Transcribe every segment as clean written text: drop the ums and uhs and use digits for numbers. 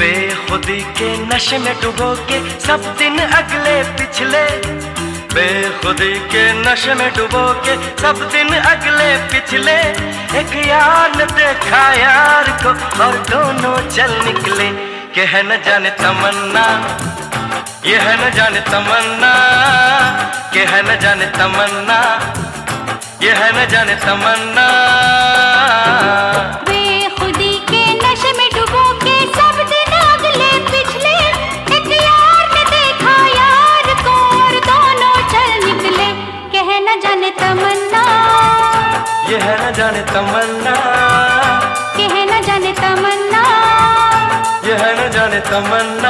बेखुदी के नशे में डुबो के सब दिन अगले पिछले, बेखुदी के नशे में डुबो के सब दिन अगले पिछले। एक यार ने देखा यार को और दोनों चल निकले। के है न जाने तमन्ना, ये है न जाने तमन्ना, के है न जाने तमन्ना, ये है न जाने तमन्ना। बेखुदी के नशे में डुबो के सब दिन अगले पिछले। एक यार ने देखा यार को और दोनों चल निकले। के है न जाने तमन्ना, ये है न जाने तमन्ना, के है न जाने तमन्ना, ये है न जाने तमन्ना।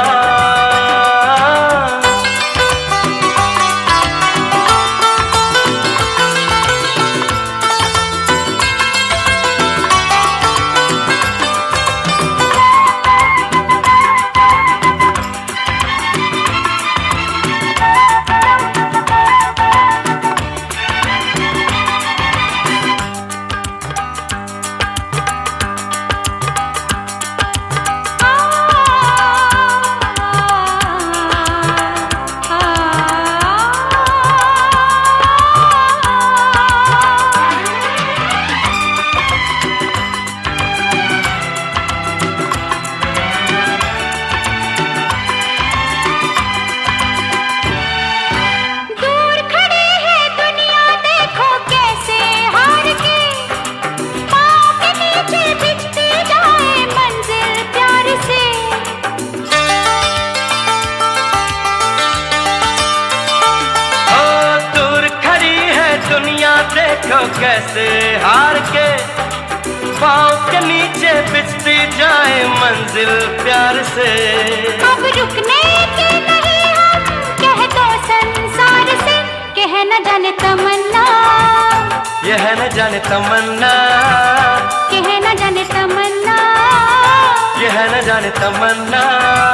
देखो कैसे हार के पाँव के नीचे पिचती जाए मंजिल प्यार से। अब रुकने के नहीं हम कह दो संसार से। कह न जाने तमन्ना, ये है न जाने तमन्ना, कह न जाने तमन्ना, ये है न जाने तमन्ना।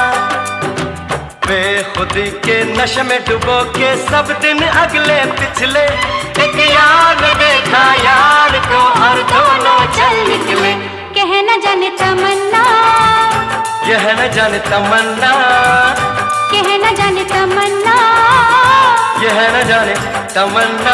बेखुदी के नशे में डुबो के सब दिन अगले पिछले। एक यार देखा यार को और दोनों चल निकले। कह न जाने तमन्ना, यह न जाने तमन्ना, कह न जाने तमन्ना, यह न जाने तमन्ना।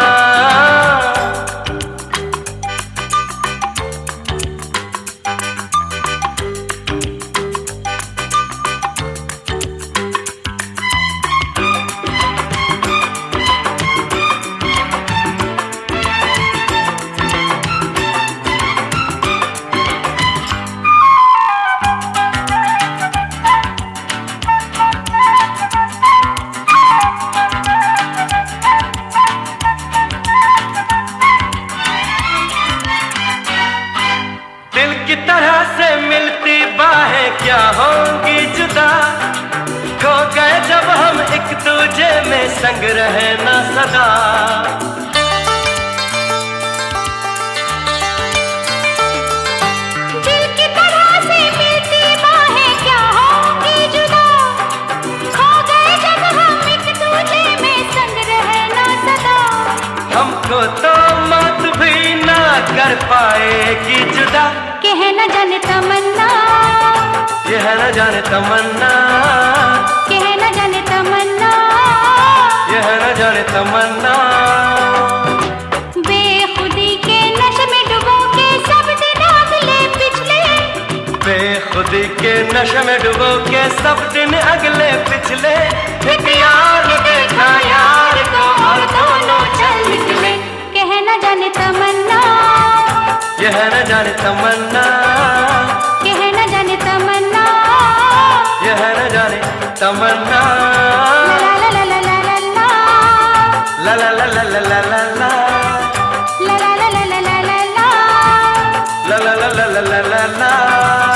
की तरह से मिलती बाहें क्या होंगी जुदा। खो गए जब हम एक दूजे में संग रहे ना सदा। दिल की तरह से मिलती बाहें क्या होंगी जुदा। खो गए जब हम एक दूजे में संग रहे ना सदा। हमको तो मौत भी ना कर पाएगी जुदा। कह न जाने तमन्ना, यह न जाने तमन्ना, कह न जाने तमन्ना, यह न जाने तमन्ना। बेखुदी के नशे में डुबो के सब दिन अगले पिछले। बेखुदी के नशे में डुबो के सब दिन अगले पिछले। एक यार देखा यार को और दोनों चल निकले। कह न जाने तमन्ना, यह न जाने तमन्ना, कह न जाने तमन्ना, यह न जाने तमन्ना। ला ला ला ला ला ला ला, ला ला ला ला ला ला ला ला, ला ला ला ला ला ला ला, ला ला ला ला ला ला ला।